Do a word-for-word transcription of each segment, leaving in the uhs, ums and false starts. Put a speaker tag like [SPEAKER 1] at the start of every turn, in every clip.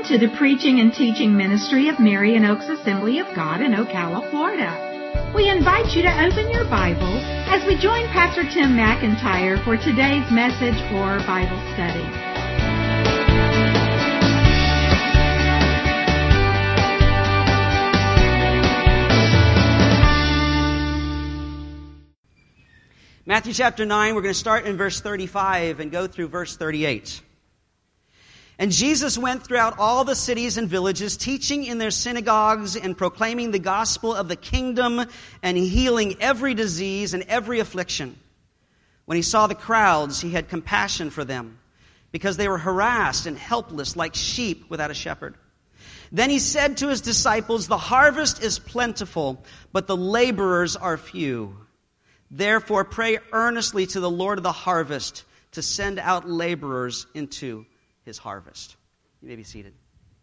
[SPEAKER 1] Welcome to the preaching and teaching ministry of Marion Oaks Assembly of God in Ocala, Florida. We invite you to open your Bible as we join Pastor Tim McIntyre for today's message or Bible study.
[SPEAKER 2] Matthew chapter nine, we're going to start in verse thirty-five and go through verse thirty-eight. And Jesus went throughout all the cities and villages, teaching in their synagogues and proclaiming the gospel of the kingdom and healing every disease and every affliction. When he saw the crowds, he had compassion for them, because they were harassed and helpless like sheep without a shepherd. Then he said to his disciples, "The harvest is plentiful, but the laborers are few. Therefore pray earnestly to the Lord of the harvest to send out laborers into his harvest." You may be seated.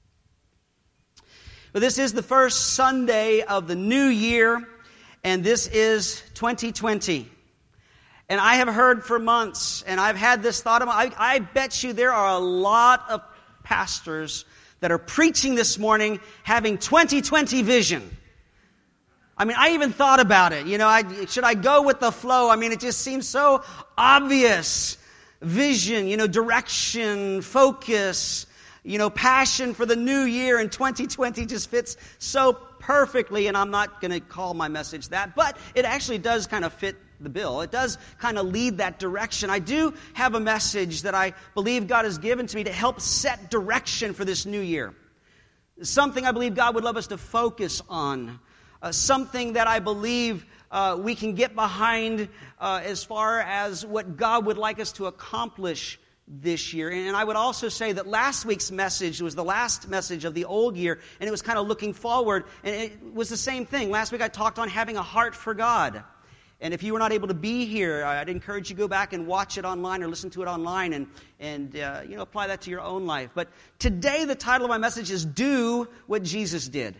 [SPEAKER 2] Well, this is the first Sunday of the new year, and this is twenty twenty. And I have heard for months, and I've had this thought of I, I bet you there are a lot of pastors that are preaching this morning having twenty twenty vision. I mean, I even thought about it. You know, I, should I go with the flow? I mean, it just seems so obvious. Vision, you know, direction, focus, you know, passion for the new year, and twenty twenty just fits so perfectly, and I'm not going to call my message that, but it actually does kind of fit the bill. It does kind of lead that direction. I do have a message that I believe God has given to me to help set direction for this new year. Something I believe God would love us to focus on. Uh, something that I believe uh, we can get behind uh, as far as what God would like us to accomplish this year. And I would also say that last week's message was the last message of the old year, and it was kind of looking forward, and it was the same thing. Last week I talked on having a heart for God. And if you were not able to be here, I'd encourage you to go back and watch it online or listen to it online and, and uh, you know, apply that to your own life. But today the title of my message is Do What Jesus Did.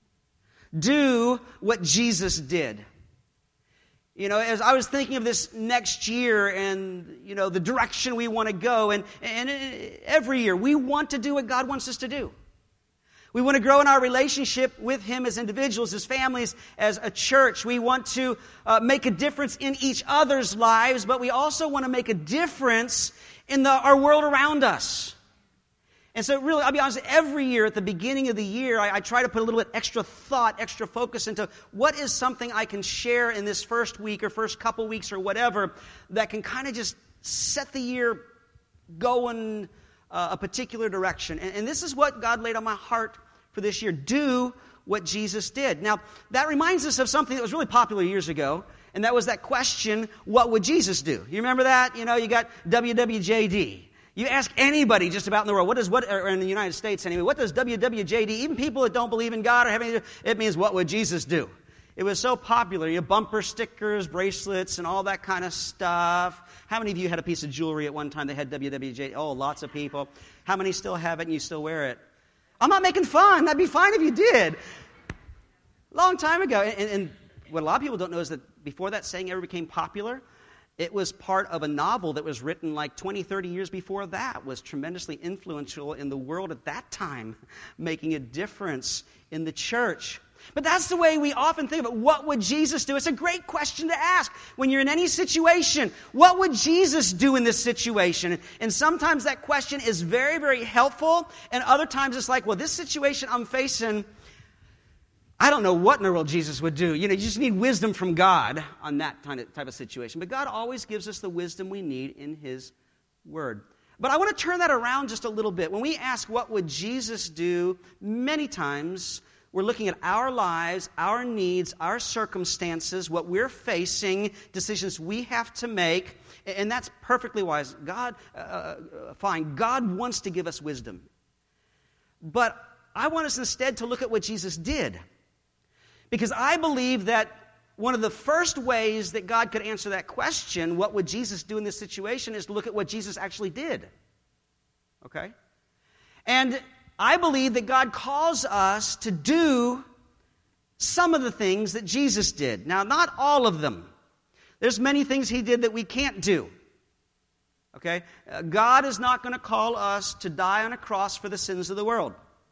[SPEAKER 2] Do what Jesus did. You know, as I was thinking of this next year and, you know, the direction we want to go, and, and every year we want to do what God wants us to do. We want to grow in our relationship with Him as individuals, as families, as a church. We want to uh, make a difference in each other's lives, but we also want to make a difference in the, our world around us. And so really, I'll be honest, every year at the beginning of the year, I, I try to put a little bit extra thought, extra focus into what is something I can share in this first week or first couple weeks or whatever that can kind of just set the year going uh, a particular direction. And, and this is what God laid on my heart for this year. Do what Jesus did. Now, that reminds us of something that was really popular years ago, and that was that question, what would Jesus do? You remember that? You know, you got W W J D. You ask anybody just about in the world, what does what or in the United States anyway, what does W W J D, even people that don't believe in God or have anything, it means what would Jesus do? It was so popular. You know, bumper stickers, bracelets, and all that kind of stuff. How many of you had a piece of jewelry at one time that had W W J D? Oh, lots of people. How many still have it and you still wear it? I'm not making fun. That'd be fine if you did. Long time ago. And, and what a lot of people don't know is that before that saying ever became popular, it was part of a novel that was written like twenty, thirty years before that, was tremendously influential in the world at that time, making a difference in the church. But that's the way we often think of it. What would Jesus do? It's a great question to ask when you're in any situation. What would Jesus do in this situation? And sometimes that question is very, very helpful. And other times it's like, well, this situation I'm facing, I don't know what in the world Jesus would do. You know, you just need wisdom from God on that kind of type of situation. But God always gives us the wisdom we need in His Word. But I want to turn that around just a little bit. When we ask what would Jesus do, many times we're looking at our lives, our needs, our circumstances, what we're facing, decisions we have to make. And that's perfectly wise. God, uh, fine. God wants to give us wisdom. But I want us instead to look at what Jesus did. Because I believe that one of the first ways that God could answer that question, what would Jesus do in this situation, is to look at what Jesus actually did. Okay? And I believe that God calls us to do some of the things that Jesus did. Now, not all of them. There's many things He did that we can't do. Okay? Uh, God is not going to call us to die on a cross for the sins of the world.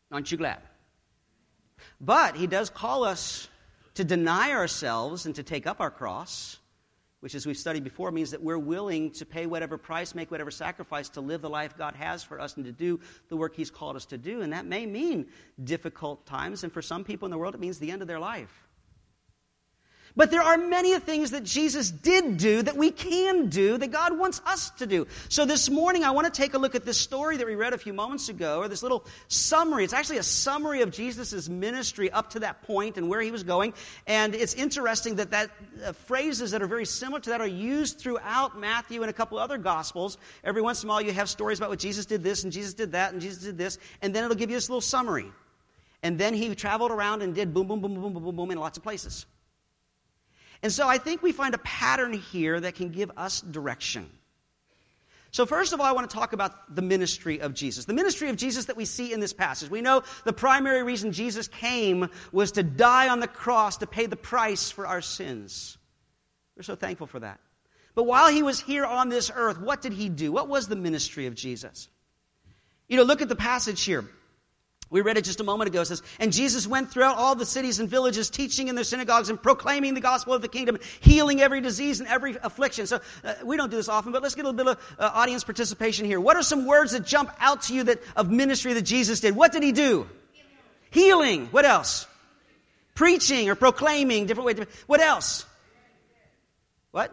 [SPEAKER 2] Aren't you glad? But he does call us to deny ourselves and to take up our cross, which, as we've studied before, means that we're willing to pay whatever price, make whatever sacrifice to live the life God has for us and to do the work he's called us to do. And that may mean difficult times, and for some people in the world, it means the end of their life. But there are many things that Jesus did do that we can do that God wants us to do. So this morning I want to take a look at this story that we read a few moments ago, or this little summary. It's actually a summary of Jesus' ministry up to that point and where he was going. And it's interesting that, that uh, phrases that are very similar to that are used throughout Matthew and a couple other Gospels. Every once in a while you have stories about what Jesus did this and Jesus did that and Jesus did this. And then it'll give you this little summary. And then he traveled around and did boom, boom, boom, boom, boom, boom, boom in lots of places. And so I think we find a pattern here that can give us direction. So first of all, I want to talk about the ministry of Jesus. The ministry of Jesus that we see in this passage. We know the primary reason Jesus came was to die on the cross to pay the price for our sins. We're so thankful for that. But while he was here on this earth, what did he do? What was the ministry of Jesus? You know, look at the passage here. We read it just a moment ago. It says, and Jesus went throughout all the cities and villages, teaching in their synagogues and proclaiming the gospel of the kingdom, healing every disease and every affliction. So uh, we don't do this often, but let's get a little bit of uh, audience participation here. What are some words that jump out to you that of ministry that Jesus did? What did he do? Healing. Healing. What else? Preaching or proclaiming. Different way. What else? What?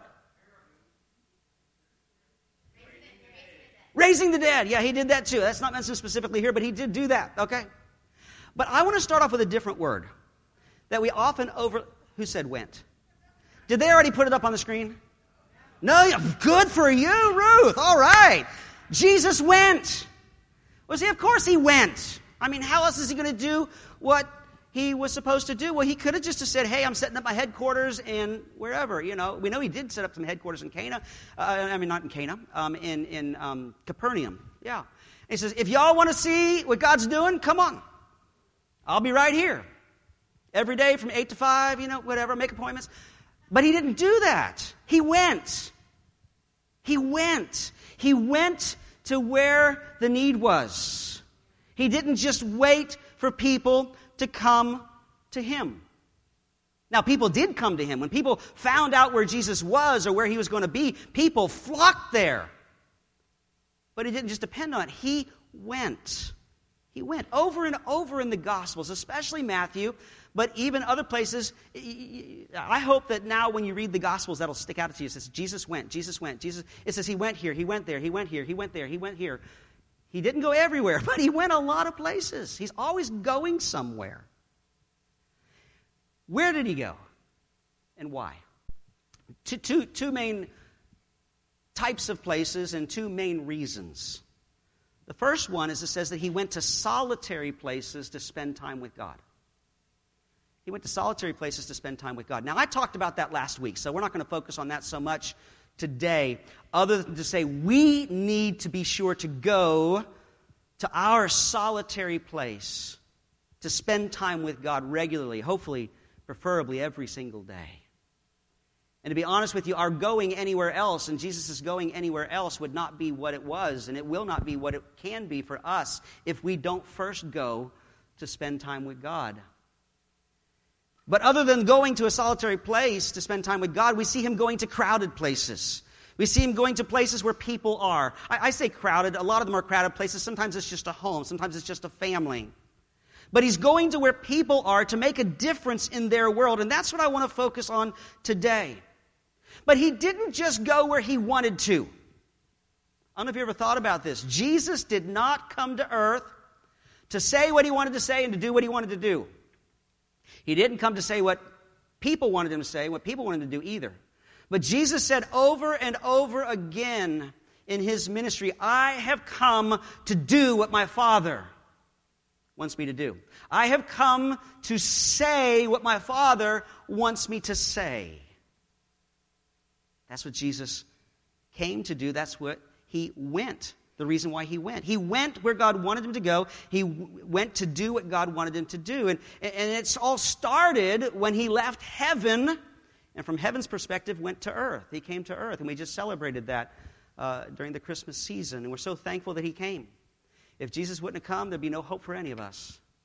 [SPEAKER 2] Raising the dead. Yeah, he did that too. That's not mentioned specifically here, but he did do that, okay? But I want to start off with a different word that we often over... Who said went? Did they already put it up on the screen? No, good for you, Ruth. All right. Jesus went. Well, see, of course he went. I mean, how else is he going to do what he was supposed to do? Well, he could have just said, hey, I'm setting up my headquarters in wherever, you know. We know he did set up some headquarters in Cana. Uh, I mean, not in Cana, um, in, in um, Capernaum. Yeah. And he says, if y'all want to see what God's doing, come on. I'll be right here. Every day from eight to five, you know, whatever, make appointments. But he didn't do that. He went. He went. He went to where the need was. He didn't just wait for people to come to him. Now, people did come to him. When people found out where Jesus was or where he was going to be, people flocked there. But he didn't just depend on it. He went. He went over and over in the Gospels, especially Matthew, but even other places. I hope that now when you read the Gospels, that'll stick out to you. It says, Jesus went, Jesus went, Jesus. It says he went here, he went there, he went here, he went there, he went here. He didn't go everywhere, but he went a lot of places. He's always going somewhere. Where did he go? And why? Two, two, two main types of places and two main reasons. The first one is it says that he went to solitary places to spend time with God. He went to solitary places to spend time with God. Now, I talked about that last week, so we're not going to focus on that so much today, other than to say we need to be sure to go to our solitary place to spend time with God regularly, hopefully, preferably every single day. And to be honest with you, our going anywhere else, and Jesus' going anywhere else, would not be what it was, and it will not be what it can be for us if we don't first go to spend time with God. But other than going to a solitary place to spend time with God, we see him going to crowded places. We see him going to places where people are. I, I say crowded. A lot of them are crowded places. Sometimes it's just a home. Sometimes it's just a family. But he's going to where people are to make a difference in their world. And that's what I want to focus on today. But he didn't just go where he wanted to. I don't know if you ever thought about this. Jesus did not come to earth to say what he wanted to say and to do what he wanted to do. He didn't come to say what people wanted him to say, what people wanted him to do either. But Jesus said over and over again in his ministry, I have come to do what my Father wants me to do. I have come to say what my Father wants me to say. That's what Jesus came to do. That's what he went. The reason why he went. He went where God wanted him to go. He w- went to do what God wanted him to do. And, and it's all started when he left heaven, and from heaven's perspective went to earth. He came to earth, and we just celebrated that uh, during the Christmas season. And we're so thankful that he came. If Jesus wouldn't have come, there'd be no hope for any of us.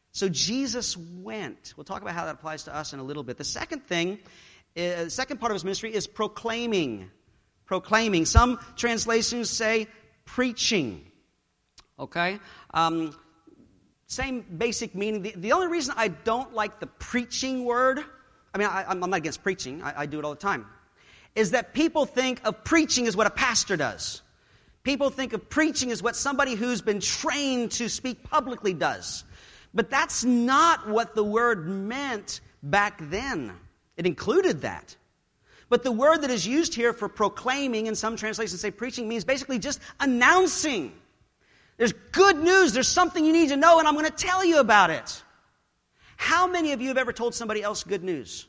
[SPEAKER 2] So Jesus went. We'll talk about how that applies to us in a little bit. The second thing, uh, the second part of his ministry is proclaiming. Proclaiming. Some translations say preaching. Okay? Um, same basic meaning. The, the only reason I don't like the preaching word, I mean, I, I'm not against preaching. I, I do it all the time. Is that people think of preaching as what a pastor does. People think of preaching as what somebody who's been trained to speak publicly does. But that's not what the word meant back then. It included that. But the word that is used here for proclaiming, and some translations say preaching, means basically just announcing. There's good news. There's something you need to know, and I'm going to tell you about it. How many of you have ever told somebody else good news?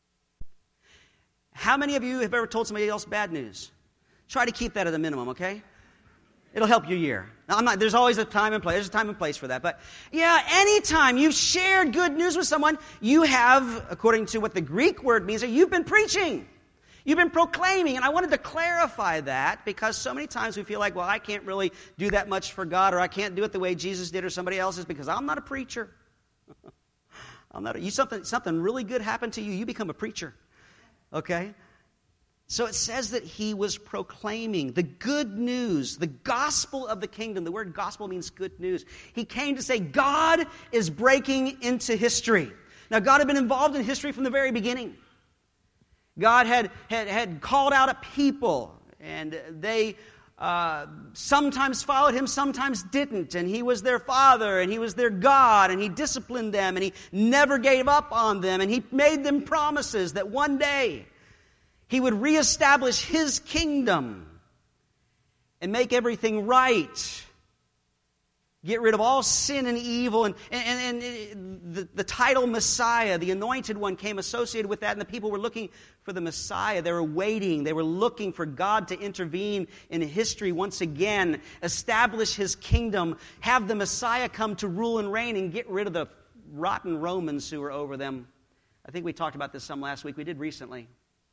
[SPEAKER 2] How many of you have ever told somebody else bad news? Try to keep that at a minimum, okay? It'll help your year. Now, I'm not, there's always a time and place. There's a time and place for that. But yeah, anytime you've shared good news with someone, you have, according to what the Greek word means, you've been preaching. You've been proclaiming. And I wanted to clarify that because so many times we feel like, well, I can't really do that much for God, or I can't do it the way Jesus did or somebody else is because I'm not a preacher. I'm not a, you something something really good happened to you, you become a preacher. Okay? So it says that he was proclaiming the good news, the gospel of the kingdom. The word gospel means good news. He came to say God is breaking into history. Now, God had been involved in history from the very beginning. God had, had, had called out a people, and they uh, sometimes followed him, sometimes didn't. And he was their father, and he was their God, and he disciplined them, and he never gave up on them, and he made them promises that one day he would reestablish his kingdom and make everything right. Get rid of all sin and evil. And, and, and the, the title Messiah, the anointed one, came associated with that. And the people were looking for the Messiah. They were waiting. They were looking for God to intervene in history once again, establish his kingdom, have the Messiah come to rule and reign and get rid of the rotten Romans who were over them. I think we talked about this some last week. We did recently.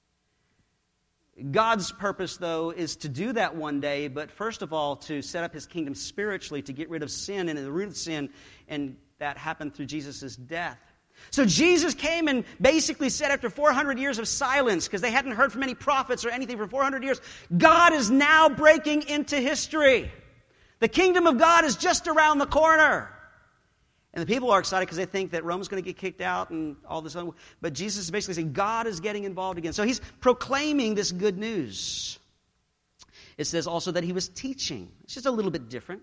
[SPEAKER 2] God's purpose, though, is to do that one day, but first of all, to set up his kingdom spiritually, to get rid of sin and the root of sin, and that happened through Jesus' death. So Jesus came and basically said after four hundred years of silence, because they hadn't heard from any prophets or anything for four hundred years, God is now breaking into history. The kingdom of God is just around the corner. And the people are excited because they think that Rome's going to get kicked out and all this other. But Jesus is basically saying God is getting involved again. So he's proclaiming this good news. It says also that he was teaching. It's just a little bit different.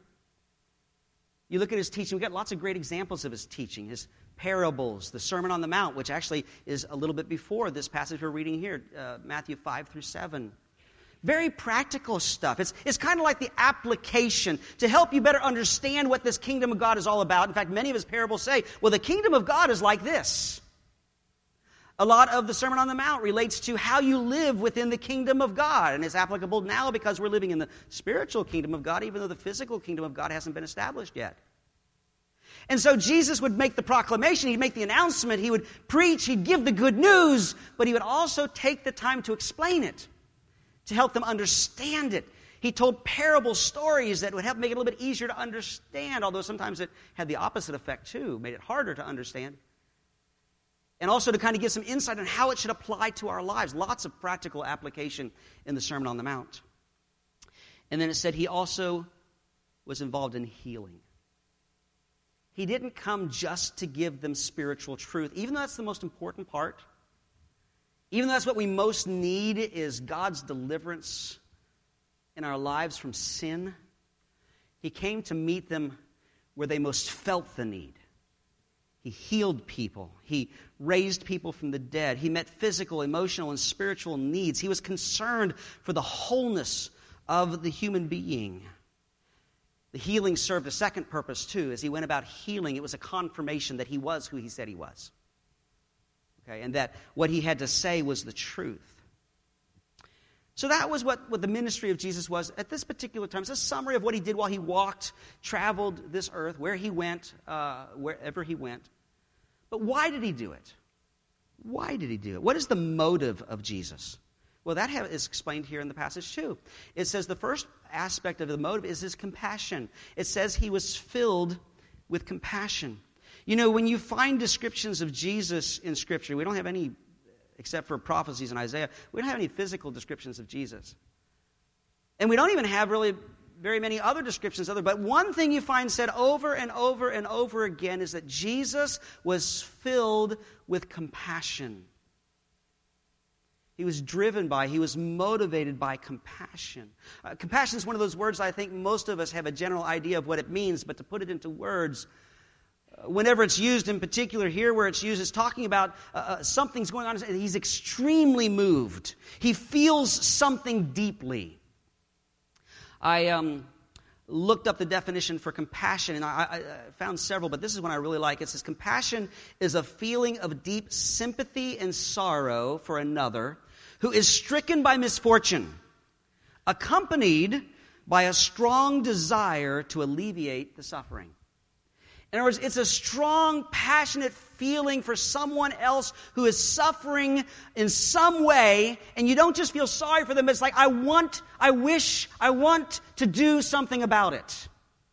[SPEAKER 2] You look at his teaching. We've got lots of great examples of his teaching. His parables, the Sermon on the Mount, which actually is a little bit before this passage we're reading here, uh, Matthew five through seven. Very practical stuff. It's, it's kind of like the application to help you better understand what this kingdom of God is all about. In fact, many of his parables say, well, the kingdom of God is like this. A lot of the Sermon on the Mount relates to how you live within the kingdom of God. And it's applicable now because we're living in the spiritual kingdom of God, even though the physical kingdom of God hasn't been established yet. And so Jesus would make the proclamation, he'd make the announcement, he would preach, he'd give the good news, but he would also take the time to explain it, to help them understand it. He told parable stories that would help make it a little bit easier to understand, although sometimes it had the opposite effect too, made it harder to understand. And also to kind of give some insight on how it should apply to our lives. Lots of practical application in the Sermon on the Mount. And then it said he also was involved in healing. He didn't come just to give them spiritual truth, even though that's the most important part. Even though that's what we most need is God's deliverance in our lives from sin. He came to meet them where they most felt the need. He healed people. He raised people from the dead. He met physical, emotional, and spiritual needs. He was concerned for the wholeness of the human being. The healing served a second purpose too. As he went about healing, it was a confirmation that he was who he said he was. Okay, and that what he had to say was the truth. So that was what, what the ministry of Jesus was at this particular time. It's a summary of what he did while he walked, traveled this earth, where he went, uh, wherever he went. But why did he do it? Why did he do it? What is the motive of Jesus? Well, that is explained here in the passage too. It says the first aspect of the motive is his compassion. It says he was filled with compassion. You know, when you find descriptions of Jesus in Scripture, we don't have any, except for prophecies in Isaiah, we don't have any physical descriptions of Jesus. And we don't even have really very many other descriptions of it. But one thing you find said over and over and over again is that Jesus was filled with compassion. He was driven by, he was motivated by compassion. Uh, compassion is one of those words I think most of us have a general idea of what it means, but to put it into words, uh, whenever it's used in particular here where it's used, it's talking about uh, uh, something's going on. He's extremely moved. He feels something deeply. I um, looked up the definition for compassion, and I, I found several, but this is one I really like. It says, compassion is a feeling of deep sympathy and sorrow for another who is stricken by misfortune, accompanied by a strong desire to alleviate the suffering. In other words, it's a strong, passionate feeling for someone else who is suffering in some way, and you don't just feel sorry for them, but it's like, I want, I wish, I want to do something about it.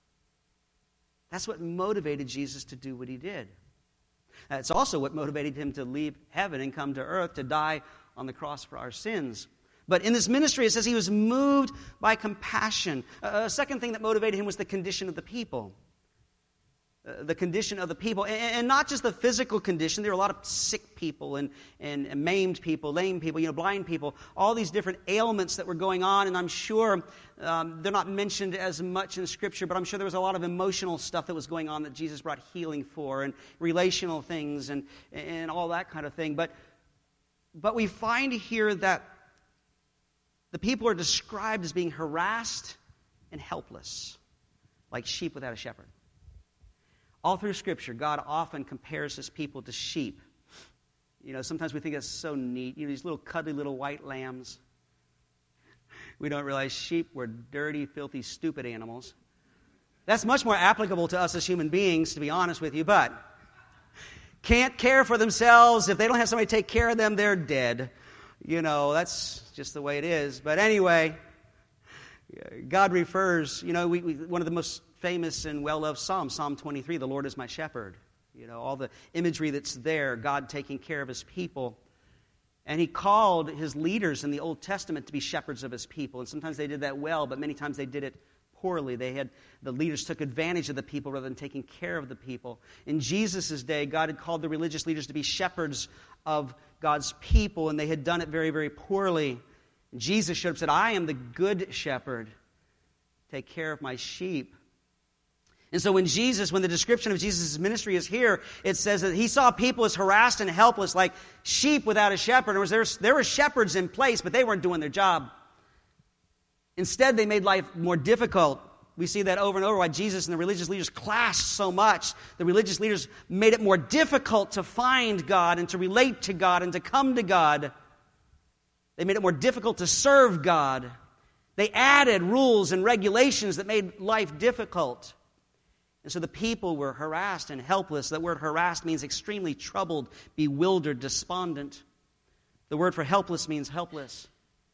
[SPEAKER 2] That's what motivated Jesus to do what he did. That's also what motivated him to leave heaven and come to earth to die on the cross for our sins. But in this ministry, it says he was moved by compassion. A second thing that motivated him was the condition of the people. Uh, the condition of the people, and, and not just the physical condition. There are a lot of sick people and, and, and maimed people, lame people, you know, blind people, all these different ailments that were going on, and I'm sure um, they're not mentioned as much in Scripture, but I'm sure there was a lot of emotional stuff that was going on that Jesus brought healing for, and relational things, and, and all that kind of thing. But, but we find here that the people are described as being harassed and helpless, like sheep without a shepherd. All through Scripture, God often compares his people to sheep. You know, sometimes we think that's so neat. You know, these little cuddly little white lambs. We don't realize sheep were dirty, filthy, stupid animals. That's much more applicable to us as human beings, to be honest with you, but can't care for themselves. If they don't have somebody to take care of them, they're dead. You know, that's just the way it is. But anyway, God refers, you know, we, we, one of the most famous and well-loved Psalms, Psalm twenty-three, the Lord is my shepherd. You know, all the imagery that's there, God taking care of his people. And he called his leaders in the Old Testament to be shepherds of his people. And sometimes they did that well, but many times they did it poorly. They had, the leaders took advantage of the people rather than taking care of the people. In Jesus' day, God had called the religious leaders to be shepherds of God's people, and they had done it very, very poorly. And Jesus showed up and said, I am the good shepherd. Take care of my sheep. And so when Jesus, when the description of Jesus' ministry is here, it says that he saw people as harassed and helpless like sheep without a shepherd. In other words, there, there were shepherds in place, but they weren't doing their job. Instead, they made life more difficult. We see that over and over why Jesus and the religious leaders clashed so much. The religious leaders made it more difficult to find God and to relate to God and to come to God. They made it more difficult to serve God. They added rules and regulations that made life difficult. And so the people were harassed and helpless. That word harassed means extremely troubled, bewildered, despondent. The word for helpless means helpless.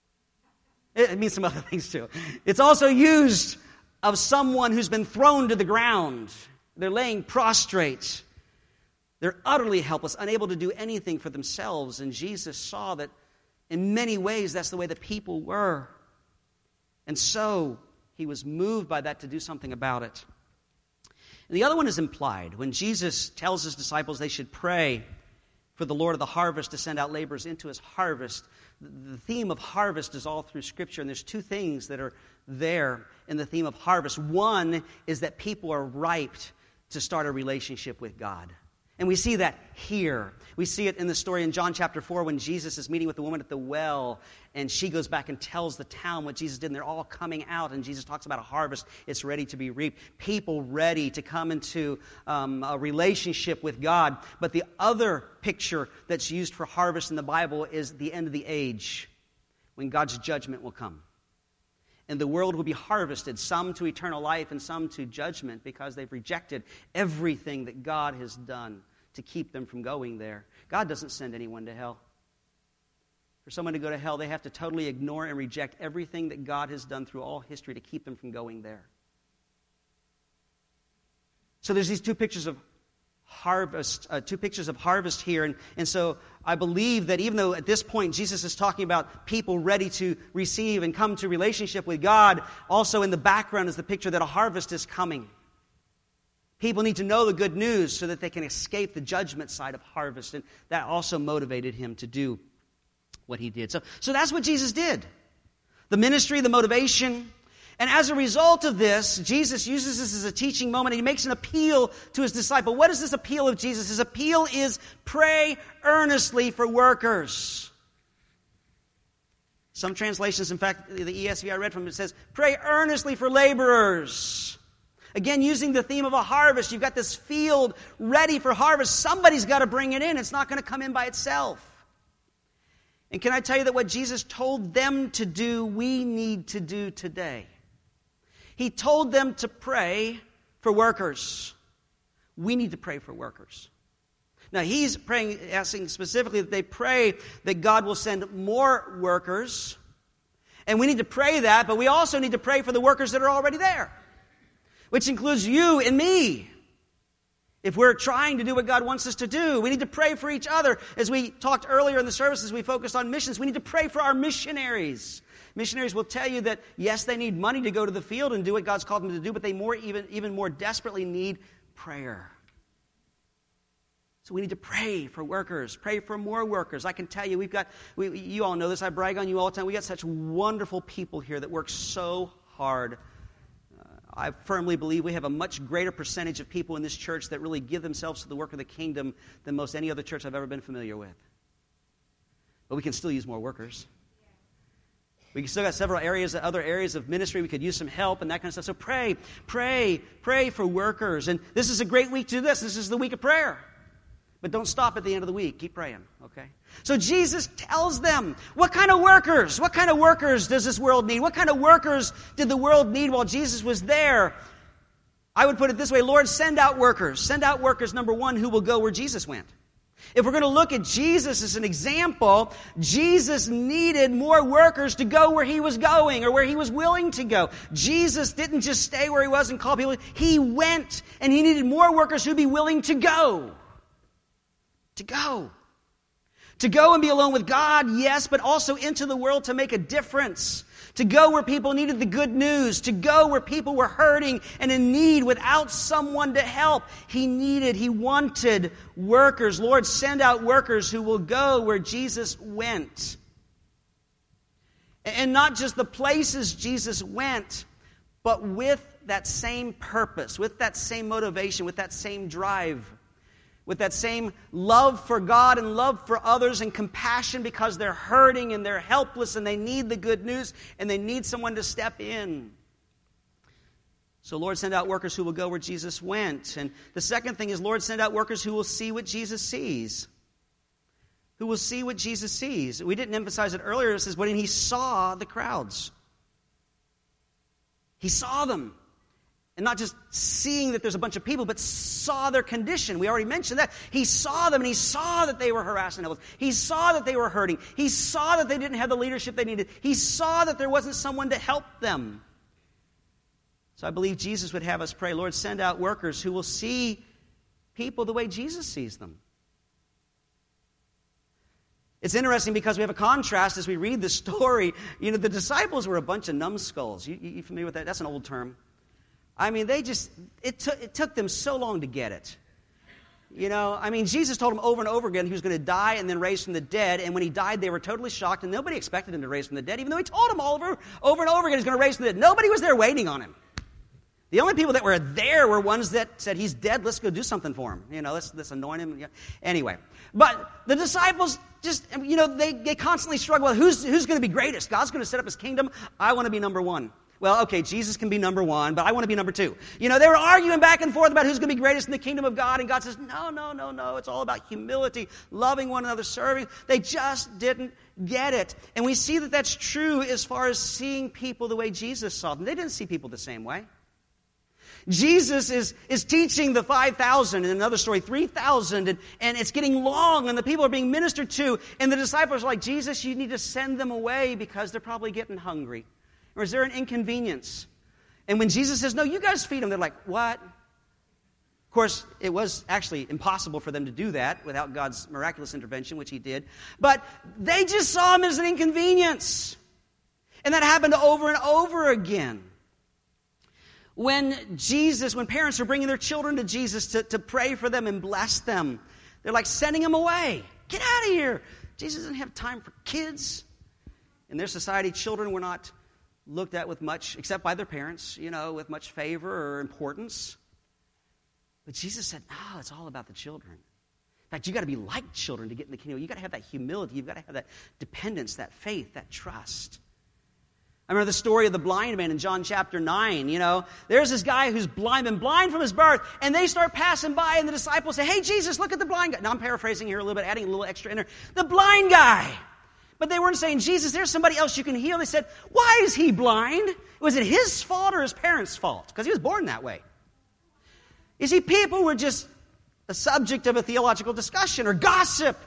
[SPEAKER 2] It means some other things too. It's also used of someone who's been thrown to the ground. They're laying prostrate. They're utterly helpless, unable to do anything for themselves. And Jesus saw that in many ways that's the way the people were. And so he was moved by that to do something about it. And the other one is implied. When Jesus tells his disciples they should pray for the Lord of the harvest to send out laborers into his harvest, the theme of harvest is all through Scripture, and there's two things that are there in the theme of harvest. One is that people are ripe to start a relationship with God. And we see that here. We see it in the story in John chapter four when Jesus is meeting with the woman at the well, and she goes back and tells the town what Jesus did, and they're all coming out, and Jesus talks about a harvest. It's ready to be reaped. People ready to come into um, a relationship with God. But the other picture that's used for harvest in the Bible is the end of the age, when God's judgment will come. And the world will be harvested, some to eternal life and some to judgment, because they've rejected everything that God has done to keep them from going there. God doesn't send anyone to hell. For someone to go to hell, they have to totally ignore and reject everything that God has done through all history to keep them from going there. So there's these two pictures of harvest, uh, two pictures of harvest here. And, and so I believe that even though at this point Jesus is talking about people ready to receive and come to relationship with God, also in the background is the picture that a harvest is coming. People need to know the good news so that they can escape the judgment side of harvest. And that also motivated him to do what he did. So, so that's what Jesus did. The ministry, the motivation. And as a result of this, Jesus uses this as a teaching moment, and he makes an appeal to his disciple. What is this appeal of Jesus? His appeal is pray earnestly for workers. Some translations, in fact, the E S V I read from, it says, pray earnestly for laborers. Again, using the theme of a harvest, you've got this field ready for harvest. Somebody's got to bring it in. It's not going to come in by itself. And can I tell you that what Jesus told them to do, we need to do today? He told them to pray for workers. We need to pray for workers. Now, he's praying, asking specifically that they pray that God will send more workers. And we need to pray that, but we also need to pray for the workers that are already there, which includes you and me. If we're trying to do what God wants us to do, we need to pray for each other. As we talked earlier in the services, we focused on missions. We need to pray for our missionaries. Missionaries will tell you that, yes, they need money to go to the field and do what God's called them to do, but they more even, even more desperately need prayer. So we need to pray for workers, pray for more workers. I can tell you, we've got, we, you all know this, I brag on you all the time, we got such wonderful people here that work so hard. I firmly believe we have a much greater percentage of people in this church that really give themselves to the work of the kingdom than most any other church I've ever been familiar with. But we can still use more workers. We still got several areas, other areas of ministry. We could use some help and that kind of stuff. So pray, pray, pray for workers. And this is a great week to do this. This is the week of prayer. But don't stop at the end of the week. Keep praying, okay? So Jesus tells them, what kind of workers? What kind of workers does this world need? What kind of workers did the world need while Jesus was there? I would put it this way, Lord, send out workers. Send out workers, number one, who will go where Jesus went. If we're going to look at Jesus as an example, Jesus needed more workers to go where he was going or where he was willing to go. Jesus didn't just stay where he was and call people. He went, and he needed more workers who'd be willing to go. To go. To go and be alone with God, yes, but also into the world to make a difference. To go where people needed the good news. To go where people were hurting and in need without someone to help. He needed, he wanted workers. Lord, send out workers who will go where Jesus went. And not just the places Jesus went, but with that same purpose, with that same motivation, with that same drive. With that same love for God and love for others and compassion because they're hurting and they're helpless and they need the good news and they need someone to step in. So Lord, send out workers who will go where Jesus went. And the second thing is, Lord, send out workers who will see what Jesus sees. Who will see what Jesus sees. We didn't emphasize it earlier. It says, when he saw the crowds. He saw them. And not just seeing that there's a bunch of people, but saw their condition. We already mentioned that. He saw them, and he saw that they were harassed and helpless. He saw that they were hurting. He saw that they didn't have the leadership they needed. He saw that there wasn't someone to help them. So I believe Jesus would have us pray, Lord, send out workers who will see people the way Jesus sees them. It's interesting because we have a contrast as we read the story. You know, the disciples were a bunch of numbskulls. You, you familiar with that? That's an old term. I mean, they just, it took, it took them so long to get it. You know, I mean, Jesus told them over and over again he was going to die and then raise from the dead. And when he died, they were totally shocked, and nobody expected him to raise from the dead, even though he told them all over, over and over again he's going to raise from the dead. Nobody was there waiting on him. The only people that were there were ones that said, he's dead, let's go do something for him. You know, let's, let's anoint him. Anyway, but the disciples just, you know, they, they constantly struggle with who's, who's going to be greatest. God's going to set up his kingdom. I want to be number one. Well, okay, Jesus can be number one, but I want to be number two. You know, they were arguing back and forth about who's going to be greatest in the kingdom of God, and God says, no, no, no, no, it's all about humility, loving one another, serving. They just didn't get it. And we see that that's true as far as seeing people the way Jesus saw them. They didn't see people the same way. Jesus is, is teaching the five thousand, in another story, three thousand, and, and it's getting long, and the people are being ministered to, and the disciples are like, Jesus, you need to send them away because they're probably getting hungry. Or is there an inconvenience? And when Jesus says, no, you guys feed them, they're like, what? Of course, it was actually impossible for them to do that without God's miraculous intervention, which he did. But they just saw him as an inconvenience. And that happened over and over again. When Jesus, when parents are bringing their children to Jesus to, to pray for them and bless them, they're like sending them away. Get out of here. Jesus doesn't have time for kids. In their society, children were not looked at with much, except by their parents, you know, with much favor or importance. But Jesus said, no, it's all about the children. In fact, you got to be like children to get in the kingdom. You got to have that humility. You've got to have that dependence, that faith, that trust. I remember the story of the blind man in John chapter nine, you know. There's this guy who's blind, been blind from his birth, and they start passing by, and the disciples say, hey, Jesus, look at the blind guy. Now, I'm paraphrasing here a little bit, adding a little extra in there. The blind guy. But they weren't saying, Jesus, there's somebody else you can heal. They said, why is he blind? Was it his fault or his parents' fault? Because he was born that way. You see, people were just a subject of a theological discussion or gossip.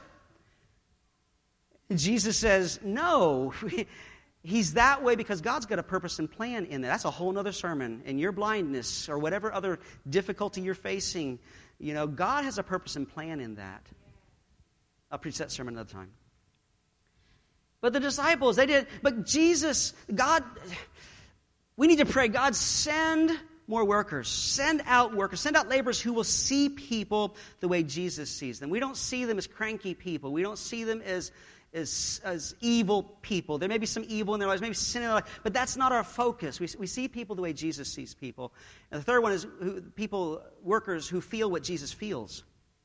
[SPEAKER 2] And Jesus says, no, he's that way because God's got a purpose and plan in there. That's a whole other sermon. And your blindness or whatever other difficulty you're facing, you know, God has a purpose and plan in that. I'll preach that sermon another time. But the disciples, they did. But Jesus, God, we need to pray, God, send more workers. Send out workers. Send out laborers who will see people the way Jesus sees them. We don't see them as cranky people. We don't see them as As, as evil people. There may be some evil in their lives, maybe sin in their lives, but that's not our focus. We, we see people the way Jesus sees people. And the third one is who, people, workers who feel what Jesus feels.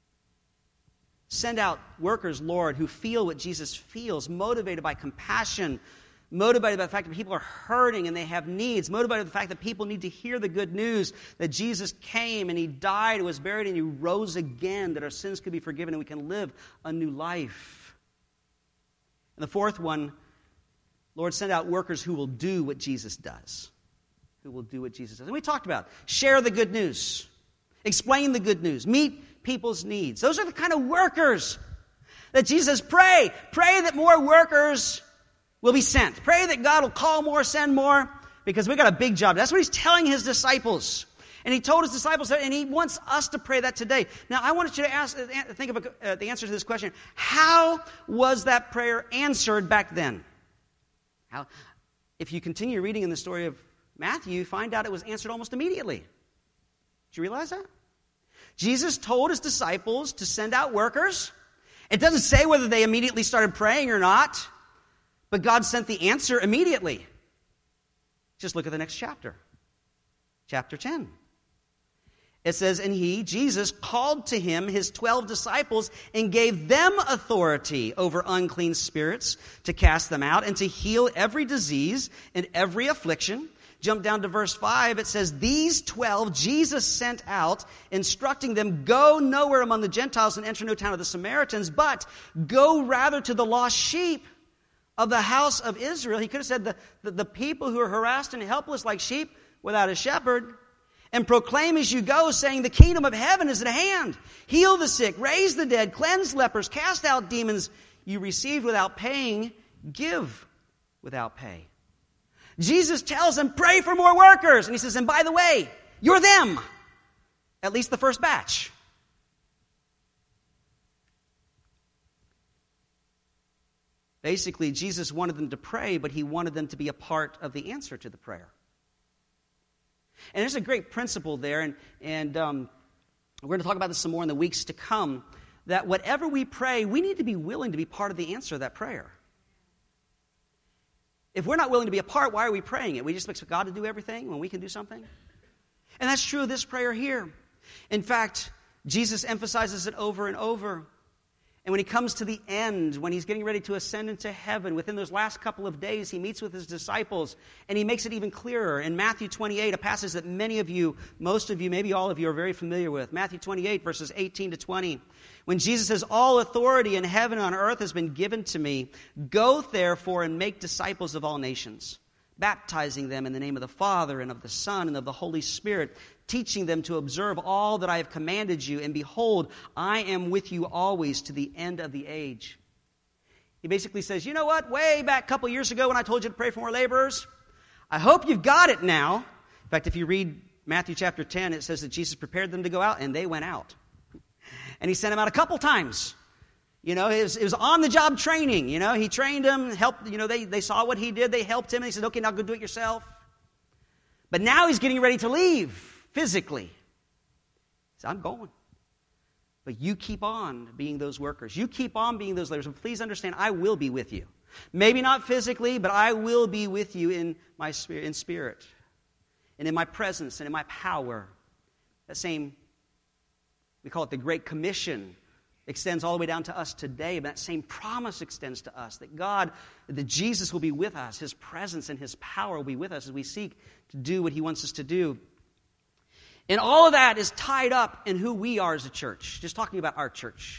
[SPEAKER 2] Send out workers, Lord, who feel what Jesus feels, motivated by compassion, motivated by the fact that people are hurting and they have needs, motivated by the fact that people need to hear the good news that Jesus came and he died, was buried, and he rose again, that our sins could be forgiven and we can live a new life. And the fourth one, Lord, send out workers who will do what Jesus does. Who will do what Jesus does. And we talked about, share the good news. Explain the good news. Meet people's needs. Those are the kind of workers that Jesus pray. Pray that more workers will be sent. Pray that God will call more, send more, because we've got a big job. That's what he's telling his disciples. And he told his disciples that, and he wants us to pray that today. Now, I wanted you to ask, think of a, uh, the answer to this question. How was that prayer answered back then? How, if you continue reading in the story of Matthew, you find out it was answered almost immediately. Did you realize that? Jesus told his disciples to send out workers. It doesn't say whether they immediately started praying or not, but God sent the answer immediately. Just look at the next chapter. Chapter ten. It says, and he, Jesus, called to him his twelve disciples and gave them authority over unclean spirits to cast them out and to heal every disease and every affliction. Jump down to verse five. It says, these twelve Jesus sent out, instructing them, go nowhere among the Gentiles and enter no town of the Samaritans, but go rather to the lost sheep of the house of Israel. He could have said the, the, the people who are harassed and helpless like sheep without a shepherd. And proclaim as you go, saying, the kingdom of heaven is at hand. Heal the sick, raise the dead, cleanse lepers, cast out demons. You received without paying, give without pay. Jesus tells them, pray for more workers. And he says, and by the way, you're them. At least the first batch. Basically, Jesus wanted them to pray, but he wanted them to be a part of the answer to the prayer. And there's a great principle there, and, and um, we're going to talk about this some more in the weeks to come, that whatever we pray, we need to be willing to be part of the answer to that prayer. If we're not willing to be a part, why are we praying it? We just expect God to do everything when we can do something? And that's true of this prayer here. In fact, Jesus emphasizes it over and over. And when he comes to the end, when he's getting ready to ascend into heaven, within those last couple of days, he meets with his disciples, and he makes it even clearer. In Matthew twenty-eight, a passage that many of you, most of you, maybe all of you are very familiar with. Matthew twenty-eight, verses eighteen to twenty. When Jesus says, all authority in heaven and on earth has been given to me. Go therefore and make disciples of all nations, baptizing them in the name of the Father and of the Son and of the Holy Spirit, teaching them to observe all that I have commanded you. And behold, I am with you always to the end of the age. He basically says, you know what? Way back a couple years ago when I told you to pray for more laborers, I hope you've got it now. In fact, if you read Matthew chapter ten, it says that Jesus prepared them to go out, and they went out. And he sent them out a couple times. You know, it was, it was on-the-job training. You know, he trained them, helped, you know, they, they saw what he did, they helped him, and he said, okay, now go do it yourself. But now he's getting ready to leave physically. He said, I'm going. But you keep on being those workers. You keep on being those laborers. But please understand, I will be with you. Maybe not physically, but I will be with you in my spirit, in spirit, and in my presence, and in my power. That same, we call it the Great Commission, extends all the way down to us today. But that same promise extends to us, that God, that Jesus will be with us. His presence and His power will be with us as we seek to do what He wants us to do. And all of that is tied up in who we are as a church. Just talking about our church.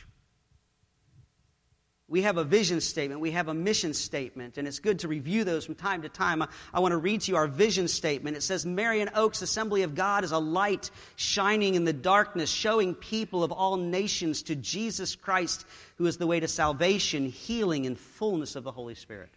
[SPEAKER 2] We have a vision statement. We have a mission statement. And it's good to review those from time to time. I, I want to read to you our vision statement. It says, Marion Oaks Assembly of God is a light shining in the darkness, showing people of all nations to Jesus Christ, who is the way to salvation, healing, and fullness of the Holy Spirit.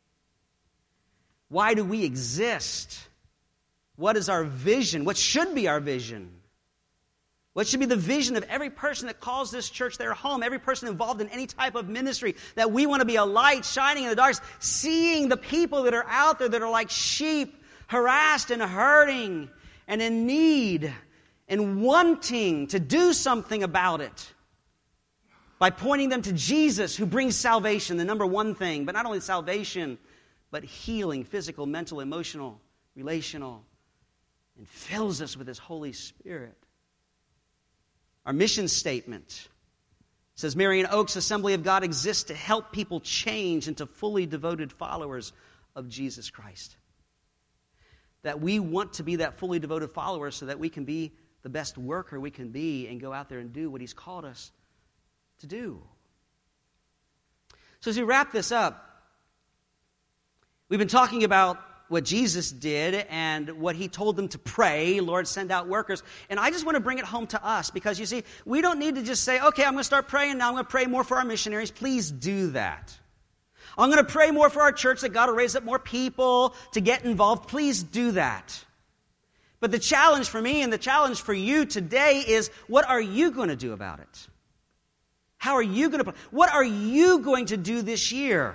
[SPEAKER 2] Why do we exist? What is our vision? What should be our vision? What should be the vision of every person that calls this church their home, every person involved in any type of ministry, that we want to be a light shining in the darkness, seeing the people that are out there that are like sheep, harassed and hurting and in need, and wanting to do something about it by pointing them to Jesus, who brings salvation, the number one thing, but not only salvation, but healing, physical, mental, emotional, relational, and fills us with His Holy Spirit. Our mission statement says, Marion Oaks Assembly of God exists to help people change into fully devoted followers of Jesus Christ. That we want to be that fully devoted follower so that we can be the best worker we can be and go out there and do what He's called us to do. So as we wrap this up, we've been talking about what Jesus did and what He told them to pray, Lord, send out workers. And I just want to bring it home to us because, you see, we don't need to just say, okay, I'm going to start praying now. I'm going to pray more for our missionaries. Please do that. I'm going to pray more for our church, that God will raise up more people to get involved. Please do that. But the challenge for me and the challenge for you today is, what are you going to do about it? How are you going to, what are you going to do this year?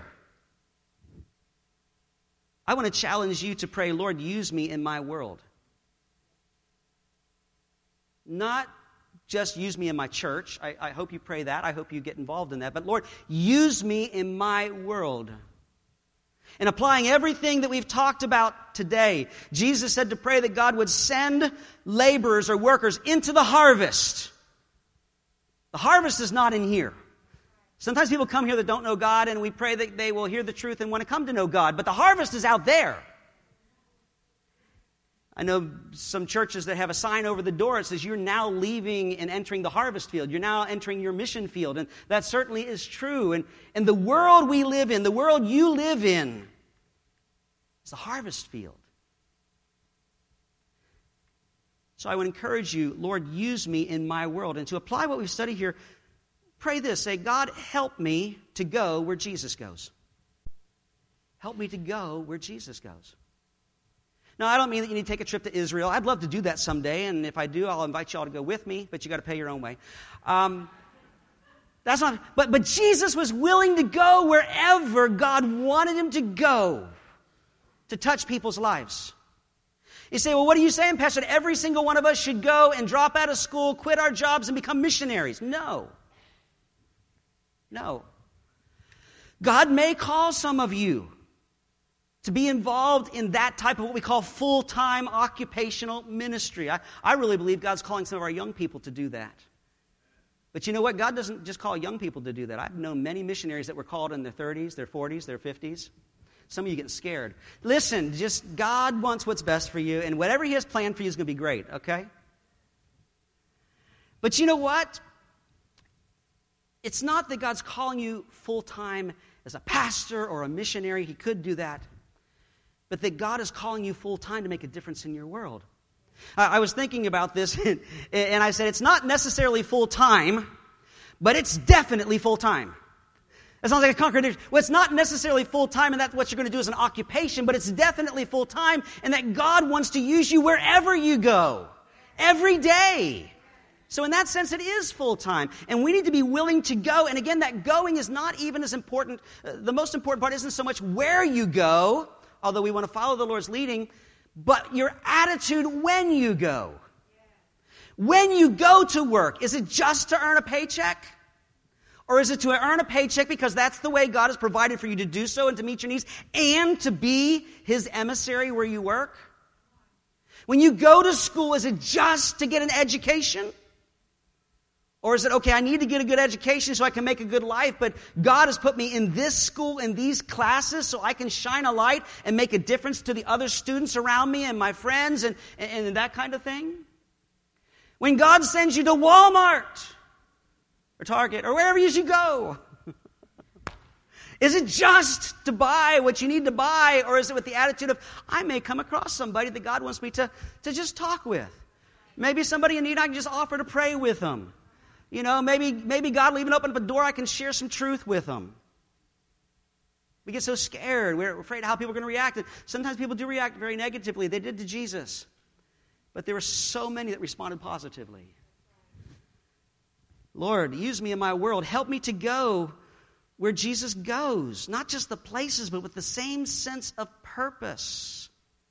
[SPEAKER 2] I want to challenge you to pray, Lord, use me in my world. Not just use me in my church. I, I hope you pray that. I hope you get involved in that. But Lord, use me in my world. And applying everything that we've talked about today, Jesus said to pray that God would send laborers or workers into the harvest. The harvest is not in here. Sometimes people come here that don't know God, and we pray that they will hear the truth and want to come to know God. But the harvest is out there. I know some churches that have a sign over the door that says you're now leaving and entering the harvest field. You're now entering your mission field. And that certainly is true. And, and the world we live in, the world you live in, is the harvest field. So I would encourage you, Lord, use me in my world. And to apply what we've studied here, pray this, say, God, help me to go where Jesus goes. Help me to go where Jesus goes. Now, I don't mean that you need to take a trip to Israel. I'd love to do that someday, and if I do, I'll invite you all to go with me, but you got to pay your own way. Um, that's not, but, but Jesus was willing to go wherever God wanted Him to go to touch people's lives. You say, well, what are you saying, Pastor? Every single one of us should go and drop out of school, quit our jobs, and become missionaries. No. No. God may call some of you to be involved in that type of what we call full-time occupational ministry. I, I really believe God's calling some of our young people to do that. But you know what? God doesn't just call young people to do that. I've known many missionaries that were called in their thirties, their forties, their fifties. Some of you getting scared. Listen, just God wants what's best for you, and whatever He has planned for you is going to be great, okay? But you know what? It's not that God's calling you full-time as a pastor or a missionary. He could do that. But that God is calling you full-time to make a difference in your world. I was thinking about this, and I said it's not necessarily full-time, but it's definitely full-time. It sounds like a contradiction. Well, it's not necessarily full-time and that's what you're going to do as an occupation, but it's definitely full-time and that God wants to use you wherever you go. Every day. So in that sense, it is full-time. And we need to be willing to go. And again, that going is not even as important. Uh, the most important part isn't so much where you go, although we want to follow the Lord's leading, but your attitude when you go. When you go to work, is it just to earn a paycheck? Or is it to earn a paycheck because that's the way God has provided for you to do so and to meet your needs and to be His emissary where you work? When you go to school, is it just to get an education? Or is it, okay, I need to get a good education so I can make a good life, but God has put me in this school, in these classes, so I can shine a light and make a difference to the other students around me and my friends and, and, and that kind of thing? When God sends you to Walmart or Target or wherever you should go, is it just to buy what you need to buy, or is it with the attitude of, I may come across somebody that God wants me to, to just talk with? Maybe somebody in need, I can just offer to pray with them. You know, maybe maybe God will even open up a door, I can share some truth with them. We get so scared. We're afraid of how people are going to react. And sometimes people do react very negatively. They did to Jesus. But there were so many that responded positively. Lord, use me in my world. Help me to go where Jesus goes. Not just the places, but with the same sense of purpose.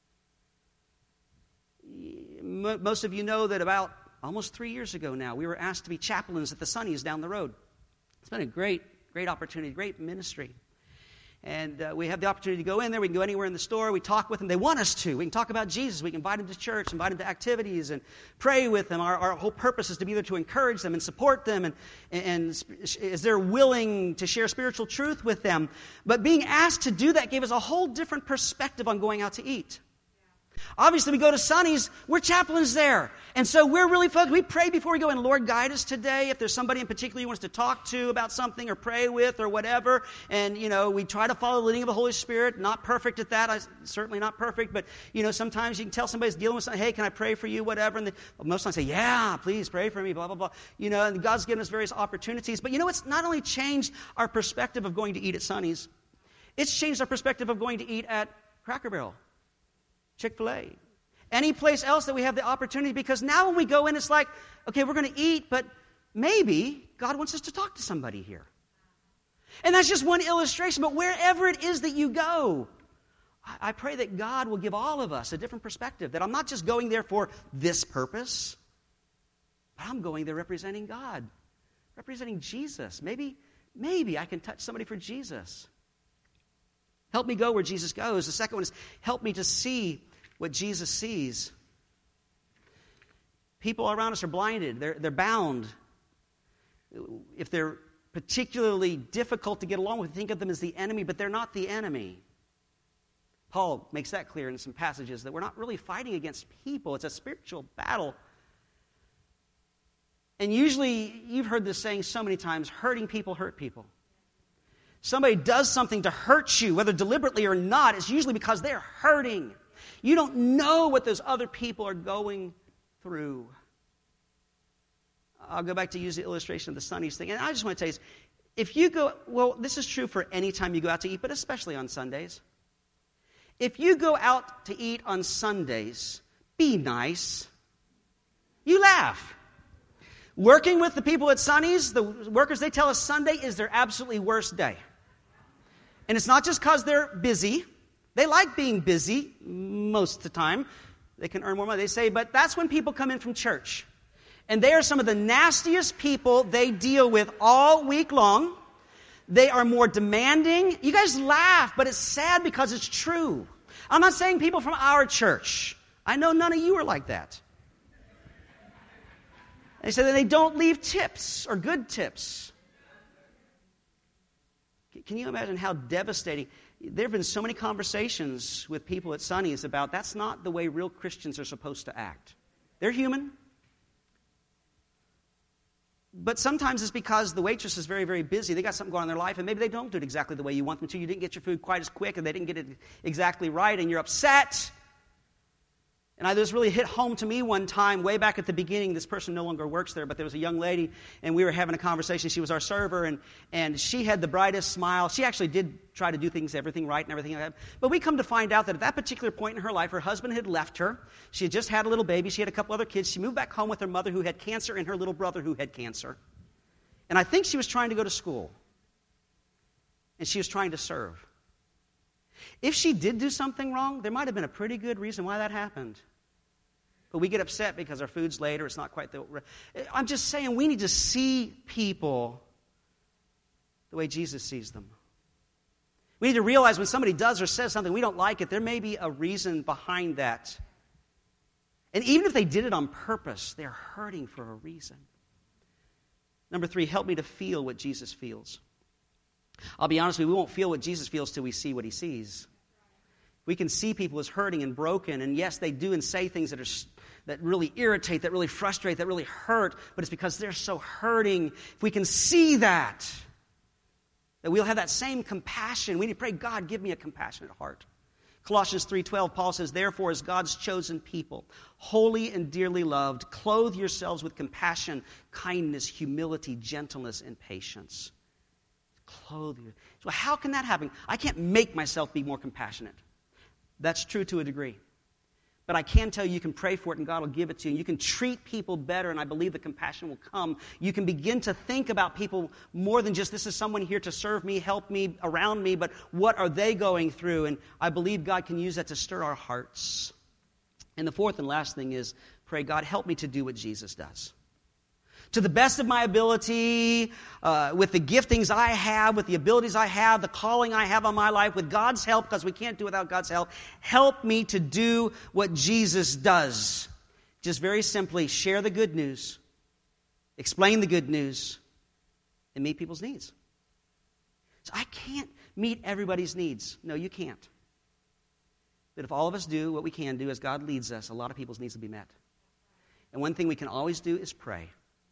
[SPEAKER 2] Most of you know that about almost three years ago now, we were asked to be chaplains at the Sunnies down the road. It's been a great, great opportunity, great ministry. And uh, we have the opportunity to go in there. We can go anywhere in the store. We talk with them. They want us to. We can talk about Jesus. We can invite them to church, invite them to activities, and pray with them. Our, our whole purpose is to be there to encourage them and support them, and, and as they're willing to share spiritual truth with them. But being asked to do that gave us a whole different perspective on going out to eat. Obviously, we go to Sonny's, we're chaplains there. And so we're really focused. We pray before we go in. Lord, guide us today. If there's somebody in particular you want us to talk to about something or pray with or whatever. And, you know, we try to follow the leading of the Holy Spirit. Not perfect at that. I'm certainly not perfect. But, you know, sometimes you can tell somebody's dealing with something. Hey, can I pray for you? Whatever. And they, well, most times say, yeah, please pray for me, blah, blah, blah. You know, and God's given us various opportunities. But, you know, it's not only changed our perspective of going to eat at Sonny's. It's changed our perspective of going to eat at Cracker Barrel, Chick-fil-A, any place else that we have the opportunity, because now when we go in, it's like, okay, we're going to eat, but maybe God wants us to talk to somebody here. And that's just one illustration, but wherever it is that you go, I pray that God will give all of us a different perspective, that I'm not just going there for this purpose, but I'm going there representing God, representing Jesus. Maybe, maybe I can touch somebody for Jesus. Help me go where Jesus goes. The second one is help me to see what Jesus sees. People around us are blinded. They're, they're bound. If they're particularly difficult to get along with, think of them as the enemy, but they're not the enemy. Paul makes that clear in some passages that we're not really fighting against people. It's a spiritual battle. And usually, you've heard this saying so many times, hurting people hurt people. Somebody does something to hurt you, whether deliberately or not, it's usually because they're hurting. You don't know what those other people are going through. I'll go back to use the illustration of the Sonny's thing. And I just want to tell you this. If you go, well, this is true for any time you go out to eat, but especially on Sundays. If you go out to eat on Sundays, be nice. You laugh. Working with the people at Sonny's, the workers, they tell us Sunday is their absolutely worst day. And it's not just because they're busy. They like being busy most of the time. They can earn more money. They say, but that's when people come in from church. And they are some of the nastiest people they deal with all week long. They are more demanding. You guys laugh, but it's sad because it's true. I'm not saying people from our church. I know none of you are like that. They say that they don't leave tips or good tips. Can you imagine how devastating? There have been so many conversations with people at Sonny's about that's not the way real Christians are supposed to act. They're human. But sometimes it's because the waitress is very, very busy. They got something going on in their life, and maybe they don't do it exactly the way you want them to. You didn't get your food quite as quick, and they didn't get it exactly right, and you're upset. And I, this really hit home to me one time, way back at the beginning. This person no longer works there, but there was a young lady, and we were having a conversation. She was our server, and, and she had the brightest smile. She actually did try to do things, everything right and everything like that. But we come to find out that at that particular point in her life, her husband had left her. She had just had a little baby. She had a couple other kids. She moved back home with her mother who had cancer and her little brother who had cancer. And I think she was trying to go to school. And she was trying to serve. If she did do something wrong, there might have been a pretty good reason why that happened. But we get upset because our food's late or it's not quite the... I'm just saying we need to see people the way Jesus sees them. We need to realize when somebody does or says something we don't like it, there may be a reason behind that. And even if they did it on purpose, they're hurting for a reason. Number three, help me to feel what Jesus feels. I'll be honest with you, we won't feel what Jesus feels till we see what he sees. We can see people as hurting and broken, and yes, they do and say things that are that really irritate, that really frustrate, that really hurt, but it's because they're so hurting. If we can see that, that we'll have that same compassion. We need to pray, God, give me a compassionate heart. Colossians three twelve, Paul says, therefore, as God's chosen people, holy and dearly loved, clothe yourselves with compassion, kindness, humility, gentleness, and patience. Clothe you. So how can that happen? I can't make myself be more compassionate. That's true to a degree. But I can tell you, you can pray for it and God will give it to you. You can treat people better and I believe the compassion will come. You can begin to think about people more than just this is someone here to serve me, help me, around me, but what are they going through? And I believe God can use that to stir our hearts. And the fourth and last thing is pray, God, help me to do what Jesus does. To the best of my ability, uh, with the giftings I have, with the abilities I have, the calling I have on my life, with God's help, because we can't do it without God's help, help me to do what Jesus does. Just very simply, share the good news, explain the good news, and meet people's needs. So I can't meet everybody's needs. No, you can't. But if all of us do what we can do as God leads us, a lot of people's needs will be met. And one thing we can always do is pray.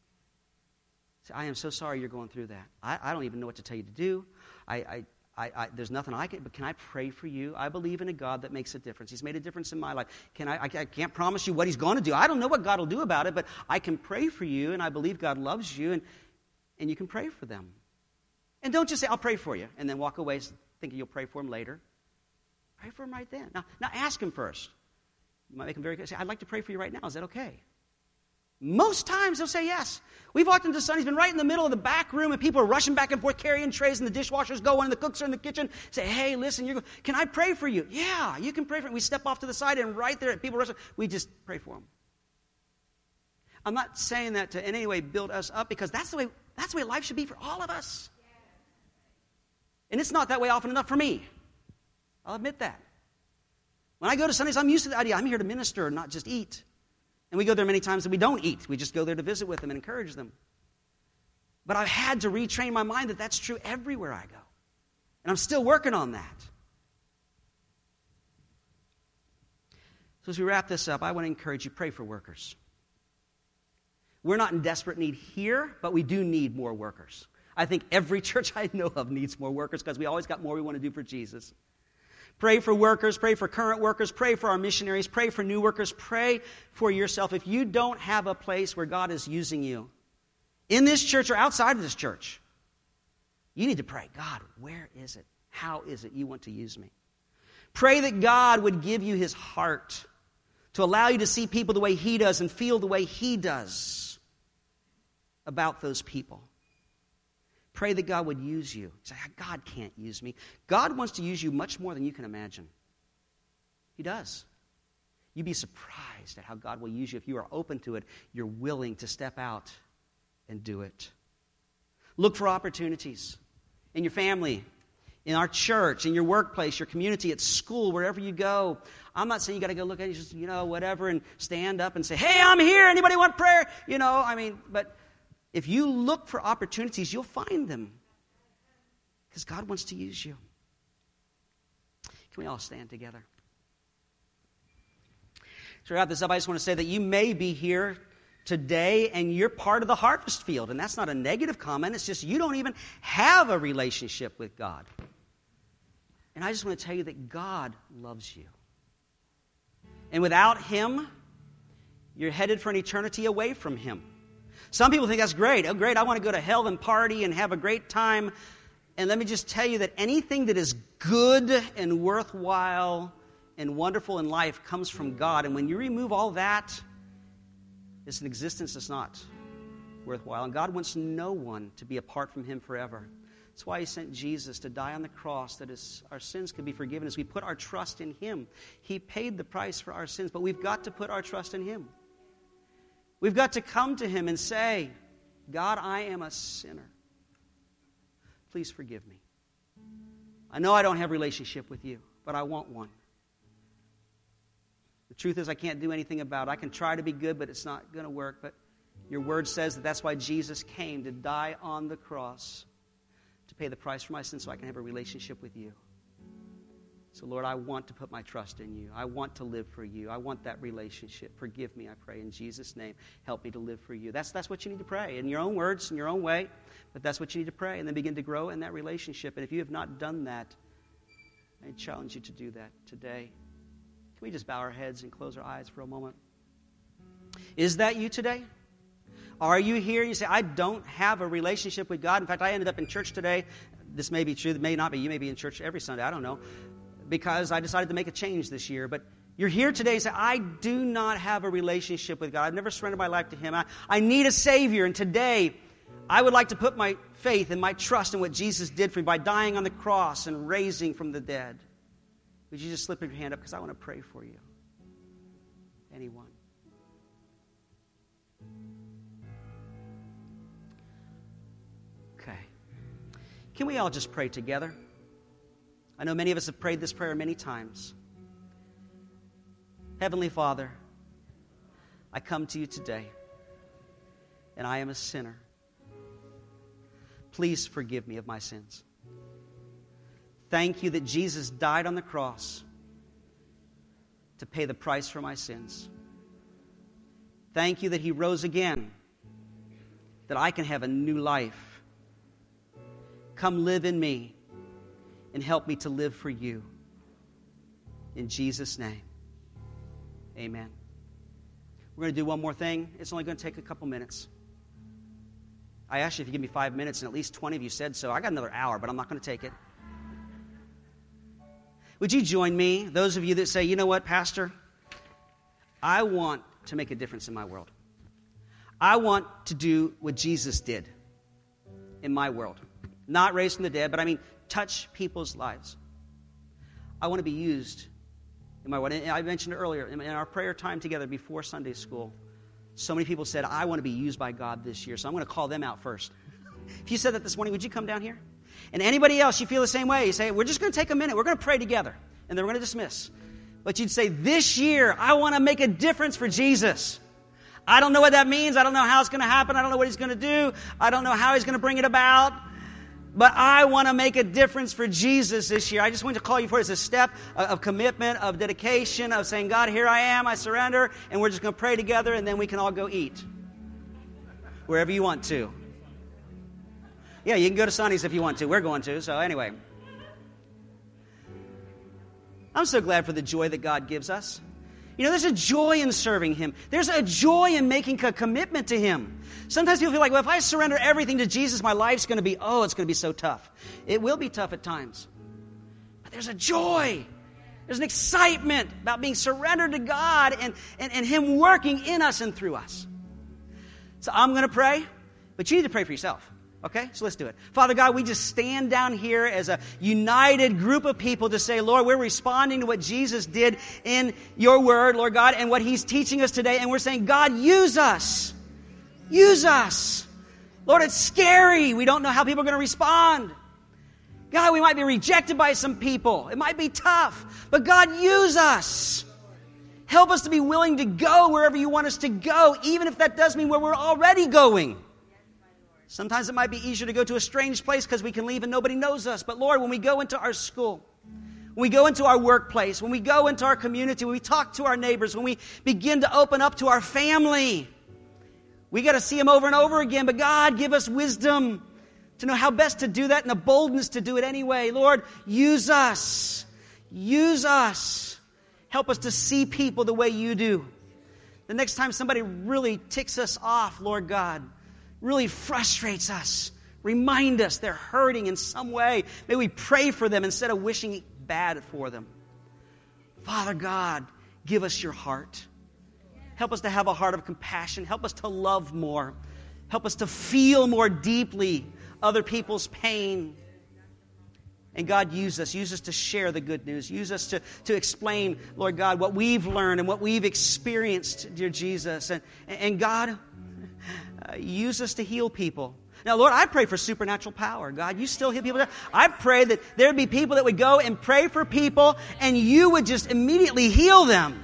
[SPEAKER 2] Say, I am so sorry you're going through that. I, I don't even know what to tell you to do. I, I, I, I, there's nothing I can, but can I pray for you? I believe in a God that makes a difference. He's made a difference in my life. Can I, I, I can't promise you what he's going to do. I don't know what God will do about it, but I can pray for you, and I believe God loves you, and, and you can pray for them. And don't just say, I'll pray for you, and then walk away thinking you'll pray for him later. Pray for him right then. Now, now ask him first. You might make him very good. Say, I'd like to pray for you right now. Is that okay? Most times they'll say yes. We've walked into Sonny's been right in the middle of the back room and people are rushing back and forth carrying trays and the dishwasher's going and the cooks are in the kitchen. Say, hey, listen, you're, can I pray for you? Yeah, you can pray for me. We step off to the side and right there, people rushing, we just pray for them. I'm not saying that to in any way build us up because that's the way that's the way life should be for all of us. And it's not that way often enough for me. I'll admit that. When I go to Sundays, I'm used to the idea I'm here to minister, not just eat. And we go there many times and we don't eat. We just go there to visit with them and encourage them. But I've had to retrain my mind that that's true everywhere I go. And I'm still working on that. So as we wrap this up, I want to encourage you, pray for workers. We're not in desperate need here, but we do need more workers. I think every church I know of needs more workers because we always got more we want to do for Jesus. Pray for workers, pray for current workers, pray for our missionaries, pray for new workers, pray for yourself. If you don't have a place where God is using you, in this church or outside of this church, you need to pray, God, where is it? How is it you want to use me? Pray that God would give you his heart to allow you to see people the way he does and feel the way he does about those people. Pray that God would use you. Say, God can't use me. God wants to use you much more than you can imagine. He does. You'd be surprised at how God will use you if you are open to it. You're willing to step out and do it. Look for opportunities in your family, in our church, in your workplace, your community, at school, wherever you go. I'm not saying you got to go look at it, just, you know, whatever, and stand up and say, hey, I'm here. Anybody want prayer? You know, I mean, but if you look for opportunities, you'll find them. Because God wants to use you. Can we all stand together? To wrap this up, I just want to say that you may be here today and you're part of the harvest field. And that's not a negative comment. It's just you don't even have a relationship with God. And I just want to tell you that God loves you. And without Him, you're headed for an eternity away from Him. Some people think that's great. Oh, great, I want to go to hell and party and have a great time. And let me just tell you that anything that is good and worthwhile and wonderful in life comes from God. And when you remove all that, it's an existence that's not worthwhile. And God wants no one to be apart from Him forever. That's why He sent Jesus to die on the cross, that his, our sins could be forgiven as we put our trust in Him. He paid the price for our sins, but we've got to put our trust in Him. We've got to come to Him and say, God, I am a sinner. Please forgive me. I know I don't have a relationship with You, but I want one. The truth is I can't do anything about it. I can try to be good, but it's not going to work. But Your Word says that that's why Jesus came, to die on the cross, to pay the price for my sins so I can have a relationship with You. So, Lord, I want to put my trust in You. I want to live for You. I want that relationship. Forgive me, I pray, in Jesus' name. Help me to live for You. That's, that's what you need to pray, in your own words, in your own way. But that's what you need to pray, and then begin to grow in that relationship. And if you have not done that, I challenge you to do that today. Can we just bow our heads and close our eyes for a moment? Is that you today? Are you here and you say, I don't have a relationship with God? In fact, I ended up in church today. This may be true, it may not be. You may be in church every Sunday, I don't know. Because I decided to make a change this year. But you're here today and say, I do not have a relationship with God. I've never surrendered my life to Him. I, I need a Savior. And today, I would like to put my faith and my trust in what Jesus did for me by dying on the cross and raising from the dead. Would you just slip your hand up, because I want to pray for you. Anyone? Okay. Can we all just pray together? I know many of us have prayed this prayer many times. Heavenly Father, I come to You today, and I am a sinner. Please forgive me of my sins. Thank You that Jesus died on the cross to pay the price for my sins. Thank You that He rose again, that I can have a new life. Come live in me and help me to live for You. In Jesus' name, amen. We're going to do one more thing. It's only going to take a couple minutes. I asked you if you give me five minutes, and at least twenty of you said so. I got another hour, but I'm not going to take it. Would you join me, those of you that say, you know what, Pastor? I want to make a difference in my world. I want to do what Jesus did in my world. Not raised from the dead, but I mean touch people's lives. I want to be used in my world. And I mentioned earlier, in our prayer time together before Sunday school, so many people said, I want to be used by God this year, so I'm going to call them out first. If you said that this morning, would you come down here? And anybody else, you feel the same way. You say, we're just going to take a minute. We're going to pray together. And then we're going to dismiss. But you'd say, this year, I want to make a difference for Jesus. I don't know what that means. I don't know how it's going to happen. I don't know what He's going to do. I don't know how He's going to bring it about. But I want to make a difference for Jesus this year. I just want to call you for it as a step of commitment, of dedication, of saying, God, here I am, I surrender. And we're just going to pray together, and then we can all go eat. Wherever you want to. Yeah, you can go to Sonny's if you want to. We're going to. So anyway. I'm so glad for the joy that God gives us. You know, there's a joy in serving Him. There's a joy in making a commitment to Him. Sometimes people feel like, well, if I surrender everything to Jesus, my life's going to be, oh, it's going to be so tough. It will be tough at times. But there's a joy. There's an excitement about being surrendered to God and, and, and Him working in us and through us. So I'm going to pray, but you need to pray for yourself. Okay, so let's do it. Father God, we just stand down here as a united group of people to say, Lord, we're responding to what Jesus did in Your Word, Lord God, and what He's teaching us today. And we're saying, God, use us. Use us. Lord, it's scary. We don't know how people are going to respond. God, we might be rejected by some people. It might be tough. But God, use us. Help us to be willing to go wherever You want us to go, even if that does mean where we're already going. Sometimes it might be easier to go to a strange place because we can leave and nobody knows us. But Lord, when we go into our school, when we go into our workplace, when we go into our community, when we talk to our neighbors, when we begin to open up to our family, we got to see Him over and over again. But God, give us wisdom to know how best to do that and the boldness to do it anyway. Lord, use us. Use us. Help us to see people the way you do. The next time somebody really ticks us off, Lord God, really frustrates us, remind us they're hurting in some way. May we pray for them instead of wishing bad for them. Father God, give us your heart. Help us to have a heart of compassion. Help us to love more. Help us to feel more deeply other people's pain. And God, use us. Use us to share the good news. Use us to, to explain, Lord God, what we've learned and what we've experienced, dear Jesus. And, and God, uh, use us to heal people. Now, Lord, I pray for supernatural power. God, you still heal people. I pray that there would be people that would go and pray for people and you would just immediately heal them.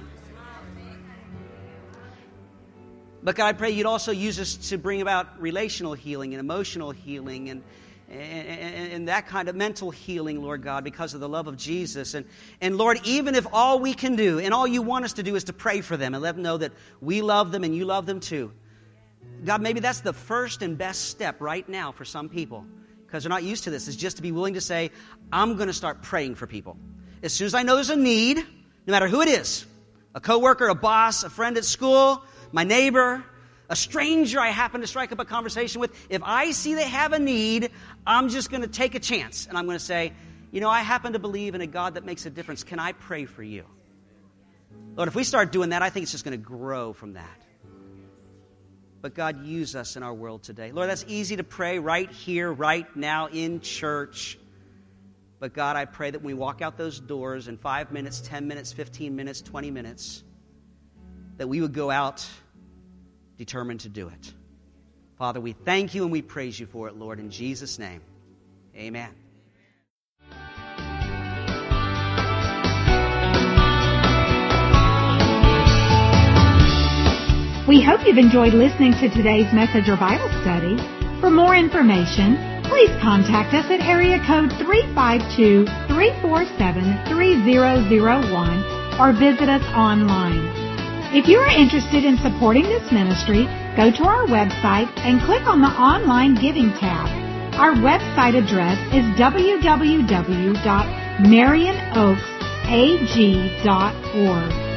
[SPEAKER 2] But God, I pray you'd also use us to bring about relational healing and emotional healing and And, and, and that kind of mental healing, Lord God, because of the love of Jesus. And, and Lord, even if all we can do and all you want us to do is to pray for them and let them know that we love them and you love them too. God, maybe that's the first and best step right now for some people because they're not used to this, is just to be willing to say, I'm going to start praying for people. As soon as I know there's a need, no matter who it is, a coworker, a boss, a friend at school, my neighbor, a stranger I happen to strike up a conversation with, if I see they have a need, I'm just going to take a chance. And I'm going to say, you know, I happen to believe in a God that makes a difference. Can I pray for you? Lord, if we start doing that, I think it's just going to grow from that. But God, use us in our world today. Lord, that's easy to pray right here, right now in church. But God, I pray that when we walk out those doors in five minutes, ten minutes, fifteen minutes, twenty minutes, that we would go out determined to do it. Father, we thank you and we praise you for it, Lord, in Jesus' name. Amen.
[SPEAKER 1] We hope you've enjoyed listening to today's message or Bible study. For more information, please contact us at area code three five two, three four seven, three zero zero one or visit us online. If you are interested in supporting this ministry, go to our website and click on the Online Giving tab. Our website address is w w w dot marion oaks a g dot org.